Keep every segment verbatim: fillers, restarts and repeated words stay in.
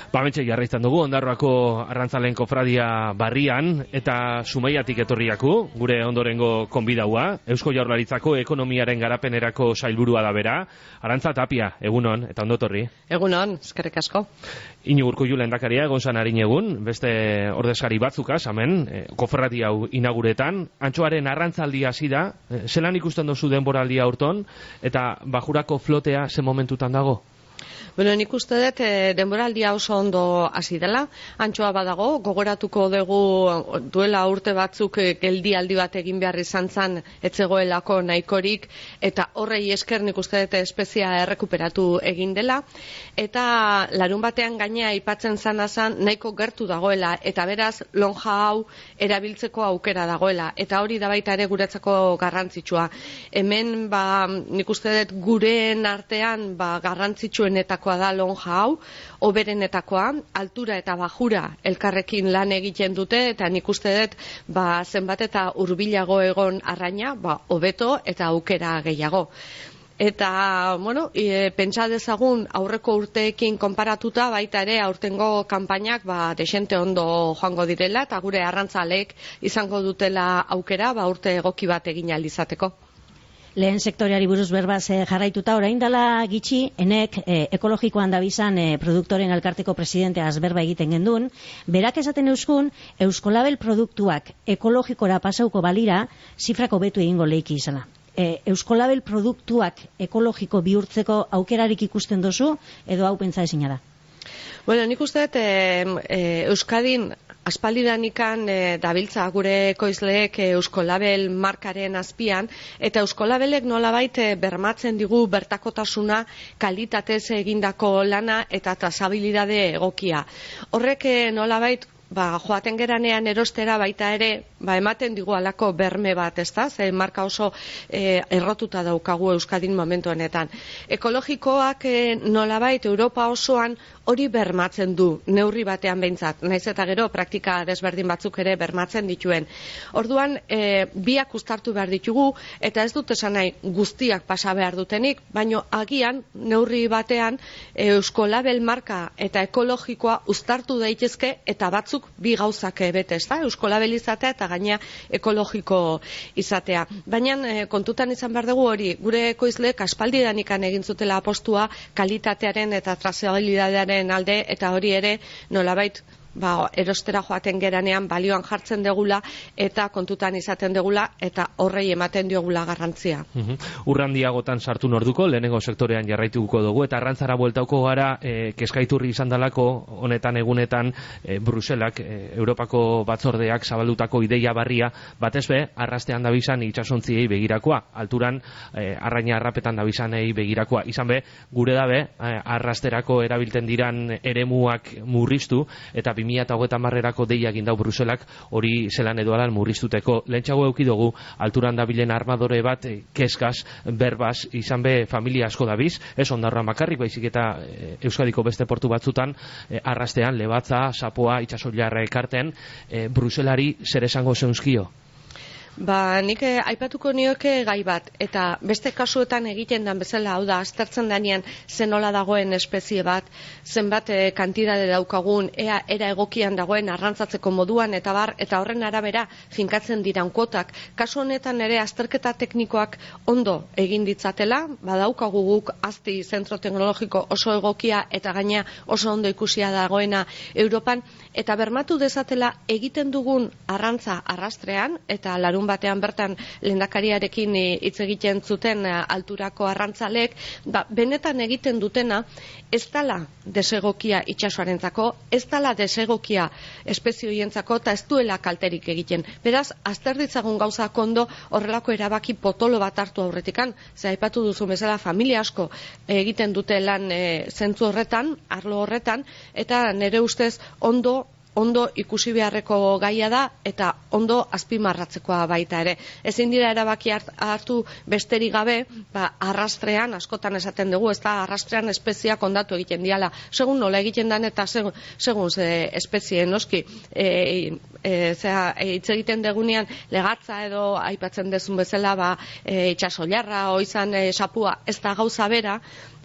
Ba, mentxe jarraitzen dugu, Ondarroako arrantzaleen kofradia barrian, eta Zumaiatik etorriaku, gure ondorengo konbidaua, Eusko Jaurlaritzako ekonomiaren garapenerako sailburua da bera, Arantza Tapia, egunon, eta ondotorri. Egunon, eskerrik asko. Iñigo Urkullu lehendakaria, egon zanarin egun, beste ordezkari batzukaz, hemen, eh, kofradia hau inauguretan, antxoaren arrantzaldia hasi da, eh, zelan ikusten dozu denboraldia urton, eta bajurako flotea ze momentutan dago? Bueno, nik uste dut e, denboraldia oso ondo hasi dela, antxoa badago, gogoratuko dugu duela urte batzuk e, geldialdi bat egin behar izan zan etzegoelako nahikorik, eta horrei esker nik uste dut espezia errekuperatu egin dela, eta larun batean gainea aipatzen zana zan nahiko gertu dagoela, eta beraz lonja hau erabiltzeko aukera dagoela, eta hori da baita ere guretzako garrantzitsua. Hemen, ba, nik uste dut gureen artean ba, garrantzitsuenetako da lonja hau, oberenetakoa, altura eta bajura elkarrekin lan egiten dute, eta nik uste dut ba, zenbat eta hurbilago egon arraina, ba, hobeto eta aukera gehiago. Eta, bueno, e, pentsa dezagun aurreko urteekin konparatuta baita ere aurtengo kanpainak ba, desente ondo joango direla, eta gure arrantzaleek izango dutela aukera ba, urte egoki bat egin ahal izateko. Lehen sektoreari buruz berbaz eh, jarraituta, orain dela gitxi, enek eh, ekologikoan dabizan eh, produktoren elkarteko presidentea azberba egiten gendun, berak esaten euskun, Euskolabel produktuak ekologikora pasauko balira, zifrako betu egingo leiki izala. E, Euskolabel produktuak ekologiko bihurtzeko aukerarik ikusten dozu, edo hau pentsa ezina da? Bueno, nik uste dut e, e, Euskadin aspaldidanikan e, dabiltza gure ekoizleek e, Euskolabel markaren azpian, eta Euskolabelek nolabait e, bermatzen digu bertakotasuna, kalitatez egindako lana eta trazabilidade egokia. Horrek e, nolabait ba, joaten geranean erostera baita ere, ba, ematen digu alako berme bat, ez da? Ze marka oso e, errotuta daukagu Euskadin momentu honetan. Ekologikoak e, nolabait Europa osoan hori bermatzen du, neurri batean behintzat, naiz eta gero praktika desberdin batzuk ere bermatzen dituen. Orduan, e, biak uztartu behar ditugu, eta ez dut esan nahi guztiak pasa behar dutenik, baino agian neurri batean e, Euskolabel marka eta ekologikoa uztartu daitezke, eta batzuk bi gauzak bete, ez da? Euskolabel izatea eta gaina ekologiko izatea. Baina e, kontutan izan behar dugu hori, gure ekoizleek aspaldidanikan egin zutela apostua kalitatearen eta trazabilidadearen alde, eta hori ere nolabait ba, erostera joaten geranean balioan jartzen degula eta kontutan izaten degula eta horrei ematen diogula garrantzia. Uh-huh. Urrandiagotan sartu norduko, lehenengo sektorean jarraituko dugu, eta arrantzara bueltauko gara e, kezkaiturri izan dalako honetan egunetan e, Bruselak, e, Europako batzordeak zabaldutako ideia barria, batez be, arrastean dabizan itxasontziei begirakoa, alturan e, arraina arrapetan dabizanei begirakoa. Izan be, gure dabe, e, arrasterako erabilten diran eremuak murriztu, eta bi mila hogeita hamarerako deia egin dau Bruselak hori zelan edo alan murriztuteko. Lehentxago eukidugu alturan dabilen armadore bat e, keskaz, berbaz, izan be familia asko dabiz, ez Ondarroa makarrik, baizik eta e, Euskadiko beste portu batzutan e, arrastean, Lebatza, Sapoa, Itxasoilarra ekarten, e, Bruselari zer esango zeunzkio? Ba, nik eh, aipatuko nioke gai bat, eta beste kasuetan egiten dan bezala, hau da, aztertzen danean zenola dagoen espezie bat, zenbat eh, kantidade daukagun, ea era egokian dagoen arrantzatzeko moduan, eta bar, eta horren arabera finkatzen diran kuotak. Kasu honetan ere azterketa teknikoak ondo egin ditzatela, badaukagu guk azti zentro teknologiko oso egokia, eta gaina oso ondo ikusia dagoena Europan, eta bermatu dezatela egiten dugun arrantza arrastrean, eta larun batean bertan lehendakariarekin hitz egiten zuten alturako arrantzalek, ba, benetan egiten dutena ez dala desegokia itsasoarentzako, ez dala desegokia espezioientzako, eta ez duela kalterik egiten. Beraz, azter ditzagun gauza ondo horrelako erabaki potolo bat hartu aurretikan, ze aipatu duzu bezala familia asko egiten dute lan e, zentzu horretan, arlo horretan, eta nire ustez ondo ondo ikusi beharreko gaia da eta ondo azpimarratzekoa baita ere. Ezin dira erabaki hartu besterik gabe, ba, arrastrean, askotan esaten dugu, ez da arrastrean espeziak ondatu egiten diala. Segun nola egiten dan eta segun, segun ze espezie noski. E, e, zera, hitz egiten degunean legatza edo aipatzen dezun bezala, ba, e, itxasoilarra, o izan e, sapua, ez da gauza bera,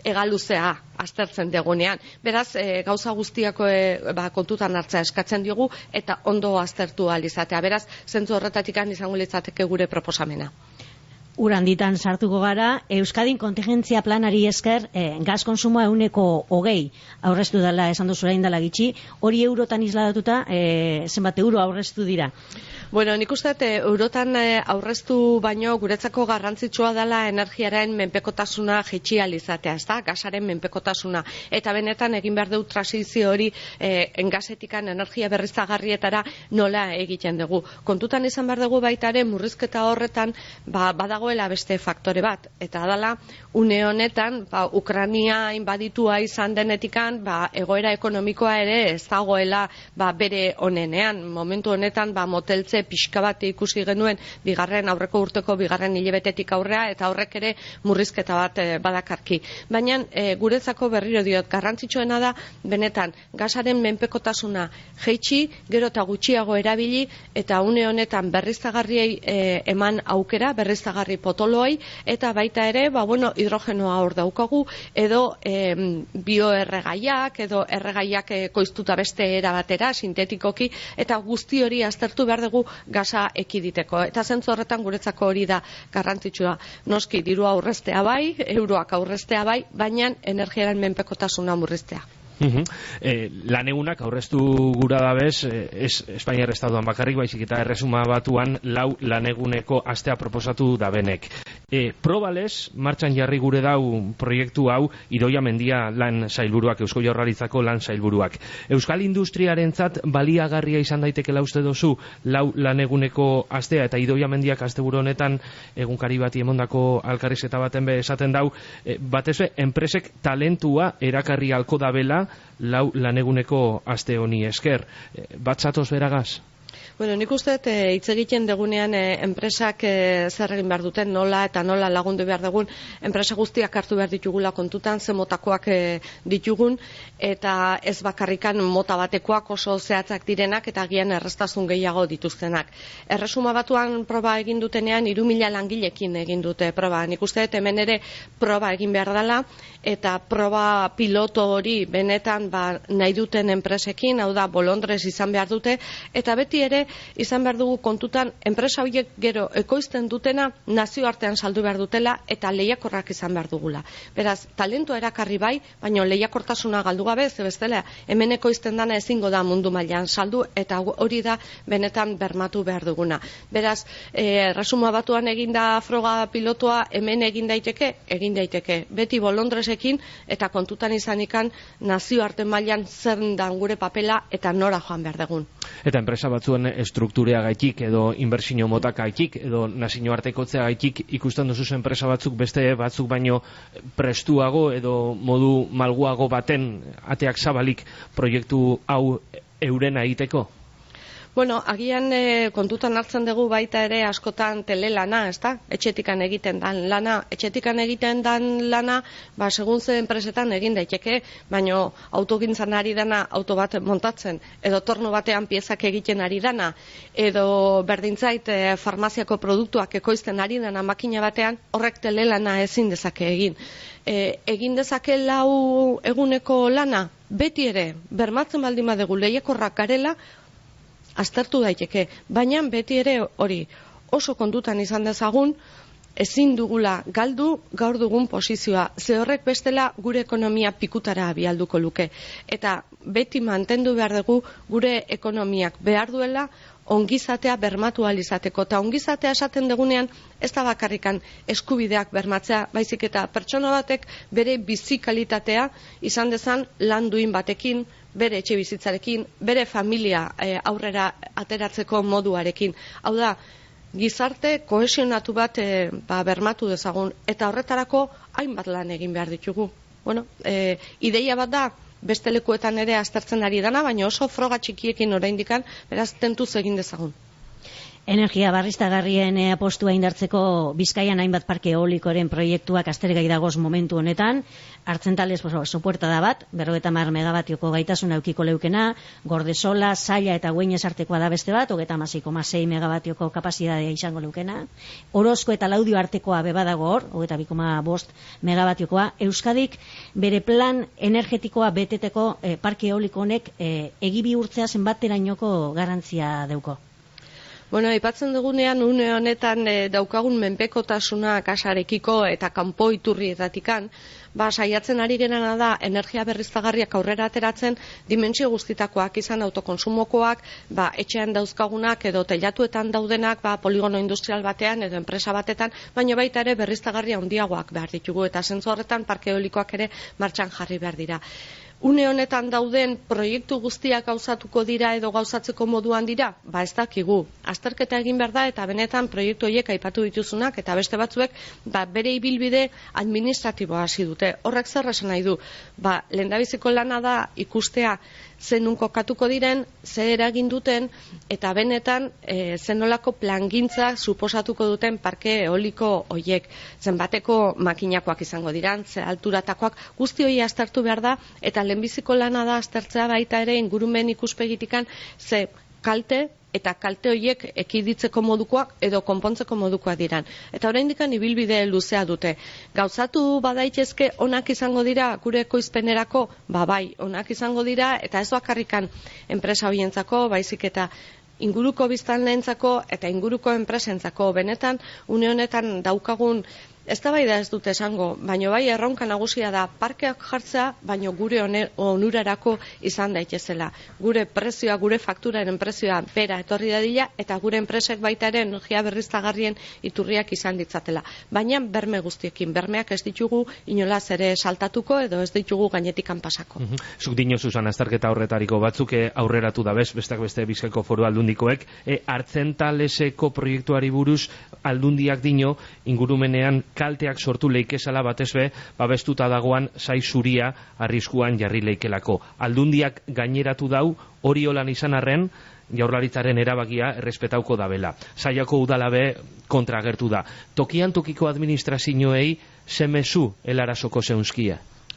egaluzea aztertzen degunean. Beraz, e, gauza guztiako e, ba, kontutan hartzea eskatzen diogu eta ondo aztertu ahal izatea. Beraz, zentzu horretatik izango litzateke gure proposamena. Uranditan sartuko gara, Euskadin kontingentzia planari esker eh, gaz konsumoa euneko hogei aurreztu dela, esan duzu orain dela gitxi, hori eurotan isladatuta eh, zenbat euro aurreztu dira? Bueno, nik uste dut eurotan aurreztu baino guretzako garrantzitsua dela energiaren menpekotasuna jaitsi ahal izatea, ezta? Gasaren menpekotasuna. Eta benetan egin behar dugu transizio hori eh, gasetikan energia berriztagarrietara nola egiten dugu. Kontutan izan behar dugu baita ere murrizketa horretan ba, badagoela beste faktore bat. Eta dala, une honetan, ba, Ukrania inbaditua izan denetikan, ba, egoera ekonomikoa ere ez dagoela ba, bere onenean. Momentu honetan, ba, moteltze pixka bat ikusi genuen bigarren aurreko urteko bigarren hilabetetik aurrea eta horrek ere murrizketa bat e, badakarki. Baina e, guretzako berriro diot garrantzitsuena da benetan gasaren menpekotasuna jaitsi, gero eta gutxiago erabili eta une honetan berriztagarriei e, eman aukera, berriztagarri potoloei eta baita ere, ba bueno, hidrogenoa hor daukagu edo e, bioerregaiak edo erregaiak e, koiztuta beste era batera sintetikoki eta guzti hori aztertu behar dugu gaza ekiditeko. Eta zentzu horretan guretzako hori da garrantzitsua. Noski, dirua aurreztea bai, euroak aurreztea bai, baina energiaren menpekotasuna murriztea. Uh-huh. eh, lan egunak aurreztu gura dabez, eh, ez Espainiar Estatuan bakarrik, baizik eta erresuma batuan lau lan eguneko astea proposatu dabenek. E, probalez, martxan jarri gure dau proiektu hau Idoia Mendia lan sailburuak, Eusko Jaurlaritzako lan sailburuak. Euskal industriarentzat baliagarria izan daitekela uste dozu lau lan eguneko astea eta Idoia Mendiak asteburu honetan egunkari bati emondako alkarrizketa baten be esaten dau, e, batez be, enpresek talentua erakarri halko dabela lau lan eguneko aste honi esker. E, bat zatoz beragaz? Bueno, nik uste hitz egiten degunean e, enpresak e, zer egin behar duten, nola eta nola lagundu behar dugun, enpresa guztiak hartu behar ditugula kontutan, ze motakoak e, ditugun, eta ez bakarrikan mota batekoak oso zehatzak direnak eta agian erreztasun gehiago dituztenak. Erresuma Batuan proba egin dutenean hiru mila langilekin egin dute proba. Nik uste dut hemen ere proba egin behar dela eta proba piloto hori benetan ba, nahi duten enpresekin, hau da bolondrez izan behar dute, eta beti ere izan behar dugu kontutan enpresa horiek gero ekoizten dutena nazioartean saldu behar dutela eta lehiakorrak izan behar dugula. Beraz, talentua erakarri bai, baina lehiakortasuna galdu gabe, ze bestela hemen ekoizten dana ezingo da mundu mailan saldu eta hori da benetan bermatu behar duguna. Beraz, eh, Erresuma Batuan eginda froga pilotoa hemen egin daiteke, egin daiteke. Beti bolondresekin eta kontutan izanikan nazioarte mailan zer dan gure papela eta nora joan behar dugun. Eta enpresa batzuen strukturea gaitik edo inbertsio motak gaitik edo nazioartekotzea gaitik ikusten duzu enpresa batzuk beste batzuk baino prestuago edo modu malguago baten ateak zabalik proiektu hau eurena egiteko? Bueno, agian e, kontutan hartzen dugu baita ere askotan telelana, ezta? Etxetikan egiten dan lana, etxetikan egiten dan lana, ba segun ze enpresetan egin daiteke, baino autogintzan ari dana auto bat montatzen, edo torno batean piezak egiten ari dana, edo berdintzait e, farmaziako produktuak ekoizten ari dana makina batean, horrek telelana ezin dezake egin. E, egin dezake lau eguneko lana, beti ere, bermatzen baldin badugu lehiakorrak garela, aztertu daiteke, baina beti ere hori oso kontutan izan dezagun, ezin dugula galdu gaur dugun posizioa, ze horrek bestela gure ekonomia pikutara abialduko luke. Eta beti mantendu behar dugu gure ekonomiak behar duela ongizatea bermatu ahal izateko. Eta ongizatea esaten dugunean ez da bakarrikan eskubideak bermatzea, baizik eta pertsona batek bere bizi kalitatea izan dezan lan duin batekin, bere etxe bizitzarekin, bere familia e, aurrera ateratzeko moduarekin. Hau da, gizarte kohesionatu bat e, ba, bermatu dezagun, eta horretarako hainbat lan egin behar ditugu. Bueno, e, ideia bat da, beste lekuetan ere aztertzen ari dana, baina oso froga txikiekin oraindikan, beraz tentuz egin dezagun. Energia berriztagarrien e, apostua indartzeko Bizkaian hainbat parke eolikoren proiektuak aztergai dagoz momentu honetan, Hartzentales sopuerta da bat, berrogeita hamar megabatioko gaitasuna eukiko leukena, Gordesola, Zaila eta Güeñes artekoa da beste bat, hogeita hamasei koma sei megabatioko kapazitatea izango leukena, Orozko eta Laudio artekoa beba dago hor, hogeita bi koma bost megabatiokoa. Euskadik bere plan energetikoa beteteko e, parke eoliko honek e, egi bihurtzea zenbaterainoko garantzia deuko? Bueno, aipatzen dugunean une honetan e, daukagun menpekotasuna kasarekiko eta kanpo iturrietatikan, ba saiatzen ari gerana da energia berriztagarriak aurrera ateratzen dimentsio guztitakoak izan autokonsumokoak, ba etxean dauzkagunak edo teilatuetan daudenak, ba poligono industrial batean edo enpresa batetan, baina baita ere berriztagarri handiagoak behar ditugu eta zentzu horretan parke eolikoak ere martxan jarri behar dira. Une honetan dauden proiektu guztiak gauzatuko dira edo gauzatzeko moduan dira? Ba ez dakigu. Azterketa egin behar da eta benetan proiektu horiek aipatu dituzunak eta beste batzuek ba, bere ibilbide administratiboa hasi dute. Horrek zer esan nahi du? Ba, lehendabiziko lana da ikustea zenun kokatuko diren, ze eragin duten eta benetan e, zenolako plangintza suposatuko duten parke eoliko hoiek. Zenbateko makinakoak izango diran, ze alturatakoak, guzti hori aztertu behar da eta lehenbiziko lana da aztertzea baita ere ingurumen ikuspegitikan ze kalte eta kalte horiek ekiditzeko modukoak edo konpontzeko modukoak diran. Eta oraindikan ibilbide luzea dute. Gauzatu badaitezke onak izango dira gure ekoizpenerako, ba bai, onak izango dira eta ez bakarrikan enpresa horientzako, baizik eta inguruko biztanleentzako eta inguruko enpresentzako. Benetan une honetan daukagun eztabaida ez dute esango, baino bai erronka nagusia da parkeak jartzea, baino gure onurarako izan daitezela. Gure prezioa, gure fakturaren prezioa bera etorri dadila eta gure enpresek baita ere energia berriztagarrien iturriak izan ditzatela. Baina berme guztiekin, bermeak ez ditugu inolaz ere saltatuko edo ez ditugu gainetikan pasako. Mm -hmm. Zuk dino, Susan, azterketa horretariko batzuk aurreratu da bez, bestak beste Bizkaiko Foru Aldundikoek, e, Hartzentaleseko proiektuari buruz Aldundiak dino ingurumenean kalteak sortu leikezala batez be, babestuta dagoan sai zuria arriskuan jarri leikelako. Aldundiak gaineratu dau, hori holan izan arren, Jaurlaritzaren erabakia errespetauko dabela. Saiako udalabe kontra agertu da. Tokian tokiko administrazioei semezu helarasoko zeunzkia?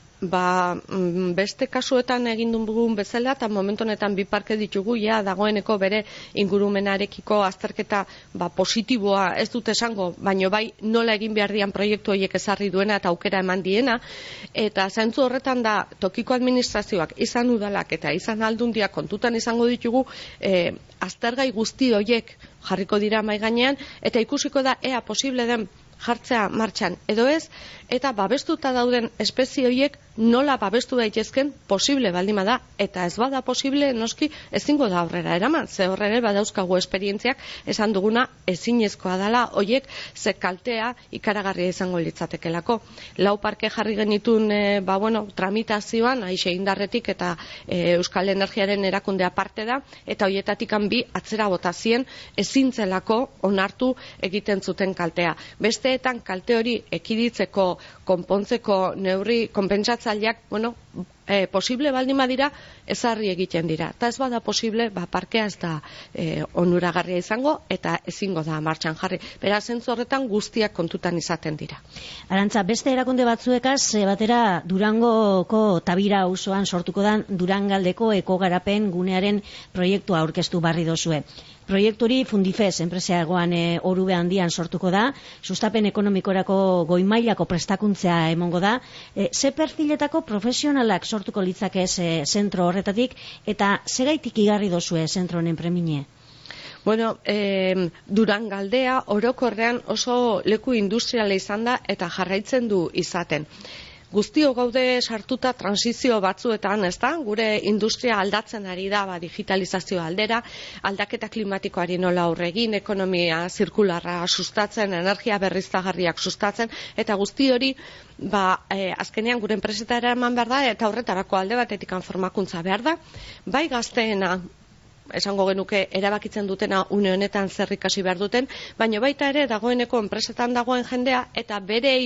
Ba, beste kasuetan egin dugun bezala eta momentu honetan bi parke ditugu, ja dagoeneko bere ingurumenarekiko azterketa ba, positiboa ez dut esango, baino bai nola egin behar dian proiektu horiek ezarri duena eta aukera eman diena, eta zentzu horretan da tokiko administrazioak izan udalak eta izan aldundiak kontutan izango ditugu e, aztergai guzti horiek jarriko dira mahai gainean eta ikusiko da ea posible den jartzea martxan edo ez, eta babestuta dauden espezie horiek nola babestu daitezken posible baldima da, eta ez bada posible noski ezingo da aurrera eraman, ze horrere badauzkagu esperientziak esan duguna ezinezkoa dela horiek ze kaltea ikaragarria izango litzatekelako. Lau parke jarri genitun e, ba bueno, tramitazioan, aixe indarretik eta e, Euskal Energiaren erakundea parte da, eta horietatikan bi atzera botazien ezintzelako onartu egiten zuten kaltea. Besteetan kalte hori ekiditzeko, konpontzeko neurri konpentsatzaileak, bueno, e, posible baldin badira ezarri egiten dira. Eta ez bada posible, ba, parkea ez da e, onuragarria izango eta ezingo da martxan jarri. Beraz, zentzu horretan guztiak kontutan izaten dira. Arantza, beste erakunde batzuekaz, e, batera Durangoko Tabira auzoan sortuko dan Durangaldeko ekogarapen gunearen proiektua aurkeztu barri dozue. Proiekturi Fundifes enpresagoan e, orube handian sortuko da, sustapen ekonomikorako goimailako prestakuntzea emongo da. E, ze perfiletako profesionalak sortuko litzake e, zentro horretatik eta segaitik igarri dozue zentro honen premine? Bueno, eh, Durangaldea orokorrean oso leku industriala izan da eta jarraitzen du izaten. Guztio gaude sartuta transizio batzuetan, ezta? Gure industria aldatzen ari da, ba, digitalizazio aldera, aldaketa klimatikoari nola aurre egin, ekonomia zirkularra sustatzen, energia berriztagarriak sustatzen, eta guzti hori, ba, e, azkenean gure enpresetara eman behar da, eta horretarako alde batetik formakuntza behar da, bai gazteena, esango genuke erabakitzen dutena une honetan zer ikasi behar duten, baina baita ere dagoeneko enpresetan dagoen jendea eta berei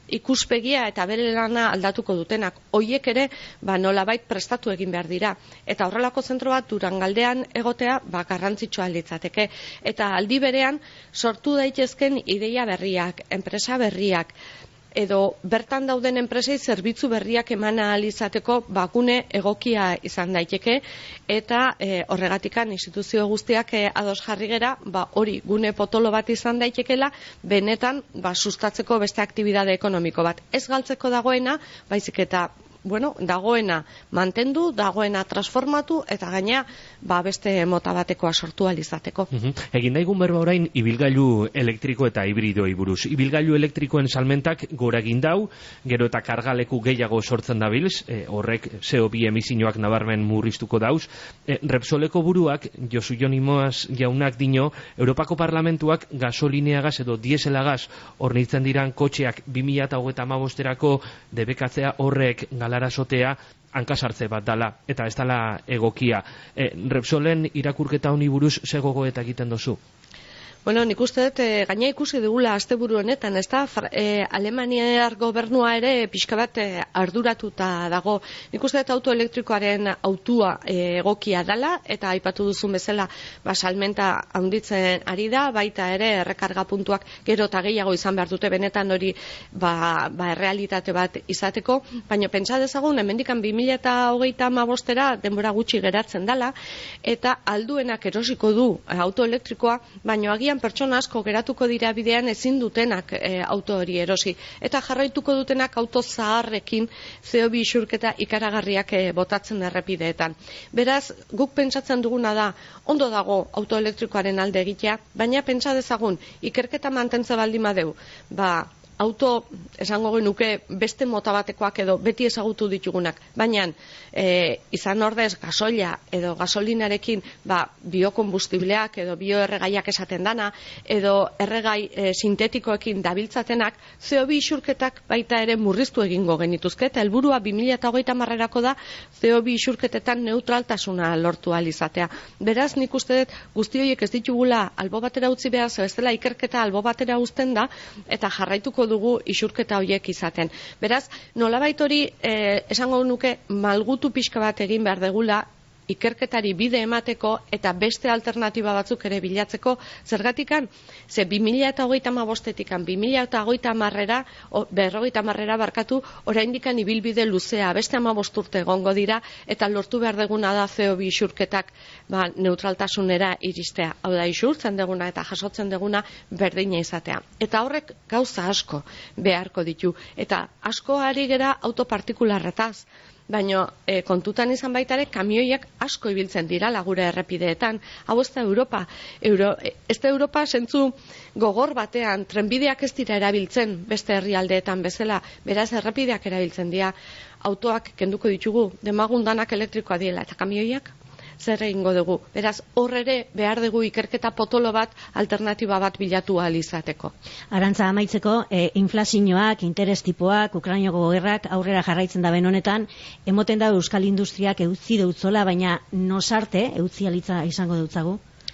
ikuspegia eta bere lana aldatuko dutenak. Hoiek ere, ba, nolabait prestatu egin behar dira. Eta horrelako zentro bat Durangaldean egotea, ba, garrantzitsua litzateke. Eta aldi berean sortu daitezken ideia berriak, enpresa berriak, edo bertan dauden enpresei zerbitzu berriak eman ahal izateko bakune egokia izan daiteke, eta e, horregatikan instituzio guztiak e, ados jarri gera, ba, hori gune potolo bat izan daitekela, benetan ba, sustatzeko beste aktibidade ekonomiko bat. Ez galtzeko dagoena, baizik eta bueno, dagoena mantendu, dagoena transformatu, eta gaina ba, beste mota batekoa sortu ahal izateko. Uh-huh. Egin daigun berba orain ibilgailu elektriko eta hibridoi buruz. Ibilgailu elektrikoen salmentak gora egin dau, gero eta kargaleku gehiago sortzen dabilz, e, horrek C O bi emisioak nabarmen murriztuko dauz. E, Repsoleko buruak, Josu Jonimoaz jaunak dino, Europako Parlamentuak gasolineagaz edo dieselagaz hornitzen diran kotxeak bi mila hogeita hamabosterako debekatzea horrek galarasotea hankasartze bat dala, eta ez dala egokia. E, Repsolen irakurketa honi buruz ze gogoeta egiten dozu? Bueno, nik uste dut, e, gaina ikusi dugula asteburu honetan, ez da, e, Alemaniar gobernua ere pixka bat e, arduratuta dago. Nik uste dut autoelektrikoaren autua e, egokia dala, eta aipatu duzun bezala, ba, salmenta handitzen ari da, baita ere errekarga puntuak gero eta gehiago izan behar dute benetan hori ba, ba, errealitate bat izateko, baina pentsa dezagun, hemendikan bi mila hogeita hamabostera denbora gutxi geratzen dala, eta alduenak erosiko du e, autoelektrikoa, baina agian pertsona asko geratuko dira bidean ezin dutenak e, auto hori erosi, eta jarraituko dutenak auto zaharrekin C O bi isurketa ikaragarriak e, botatzen errepideetan. Beraz, guk pentsatzen duguna da, ondo dago autoelektrikoaren alde egitea, baina pentsa dezagun, ikerketa mantentze baldin badeu, ba, auto, esango genuke, beste mota batekoak edo beti ezagutu ditugunak, baina e, izan ordez gasoila edo gasolinarekin ba, biokombustibleak edo bioerregaiak esaten dana, edo erregai e, sintetikoekin dabiltzatenak, C O bi isurketak baita ere murriztu egingo genituzke, eta helburua bi mila hogeita hamarerako da C O bi isurketetan neutraltasuna lortu ahal izatea. Beraz, nik uste dut guzti horiek ez ditugula albo batera utzi behar, ez dela ikerketa albo batera uzten da, eta jarraituko dugu isurketa horiek izaten. Beraz, nolabait hori eh, esango nuke malgutu pixka bat egin behar degula ikerketari bide emateko eta beste alternatiba batzuk ere bilatzeko, zergatikan, ze bi mila hogeita hamabostetikan bi mila hogeita hamarera, berrogeita hamarera barkatu, oraindikan ibilbide luzea, beste hamabost urte egongo dira, eta lortu behar deguna da C O bi isurketak ba, neutraltasunera iristea. Hau da, isurtzen deguna eta jasotzen deguna berdina izatea. Eta horrek gauza asko beharko ditu. Eta asko ari gera autopartikularretaz. Baina e, kontutan izan baitare kamioiak asko ibiltzen dira lagure errepideetan. Hau ez da Europa. Euro, ez da Europa zentzu gogor batean, trenbideak ez dira erabiltzen beste herrialdeetan bezala, beraz errepideak erabiltzen dira. Autoak kenduko ditugu, demagundanak elektrikoa diela, eta kamioiak zer egingo dugu. Beraz, hor ere behar dugu ikerketa potolo bat, alternatiba bat bilatu ahal izateko. Arantza, amaitzeko, e, inflazioak, interes tipoak, Ukrainako gerrak aurrera jarraitzen da ben honetan, emoten da euskal industriak eutzi deutzola, baina nosarte eutzi alitza izango dutzagu?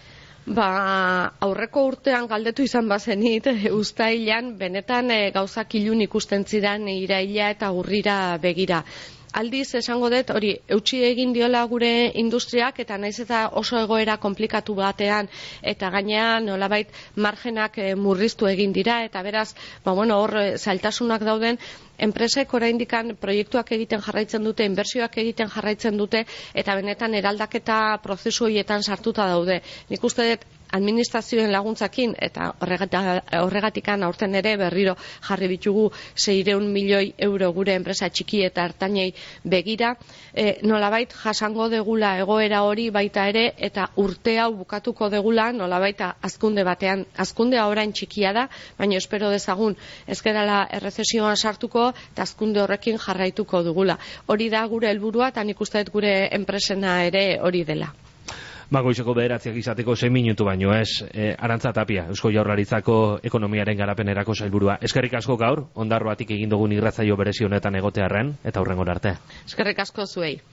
Ba, aurreko urtean galdetu izan bazenit, uztailean benetan e, gauzak ilun ikusten zidan iraila eta urrira begira. Aldiz, esango dut, hori, eutsi egin diola gure industriak, eta naiz eta oso egoera komplikatu batean, eta gainean, nolabait, margenak e, murriztu egin dira, eta beraz, ba, bueno, hor, e, zailtasunak dauden, enpresek oraindikan proiektuak egiten jarraitzen dute, inbertsioak egiten jarraitzen dute, eta benetan eraldaketa prozesu horietan sartuta daude. Nik uste dut, administrazioen laguntzakin, eta horregatikan aurten ere berriro jarri bitugu seiehun milioi euro gure enpresa txiki eta ertainei begira, e, nolabait jasango degula egoera hori baita ere, eta urte hau bukatuko degula nolabait hazkunde batean. Hazkundea orain txikia da, baina espero dezagun ez gerala errezesioan sartuko, eta hazkunde horrekin jarraituko dugula. Hori da gure helburua, eta nik uste dut gure enpresena ere hori dela. Ba, goizeko bederatziak izateko zein minutu baino, ez? E, Arantza Tapia, Eusko Jaurlaritzako ekonomiaren garapenerako sailburua. Eskerrik asko gaur, Ondarroatik egin dugun irratsaio berezi honetan egotearren, eta hurrengora arte. Eskerrik asko zuei.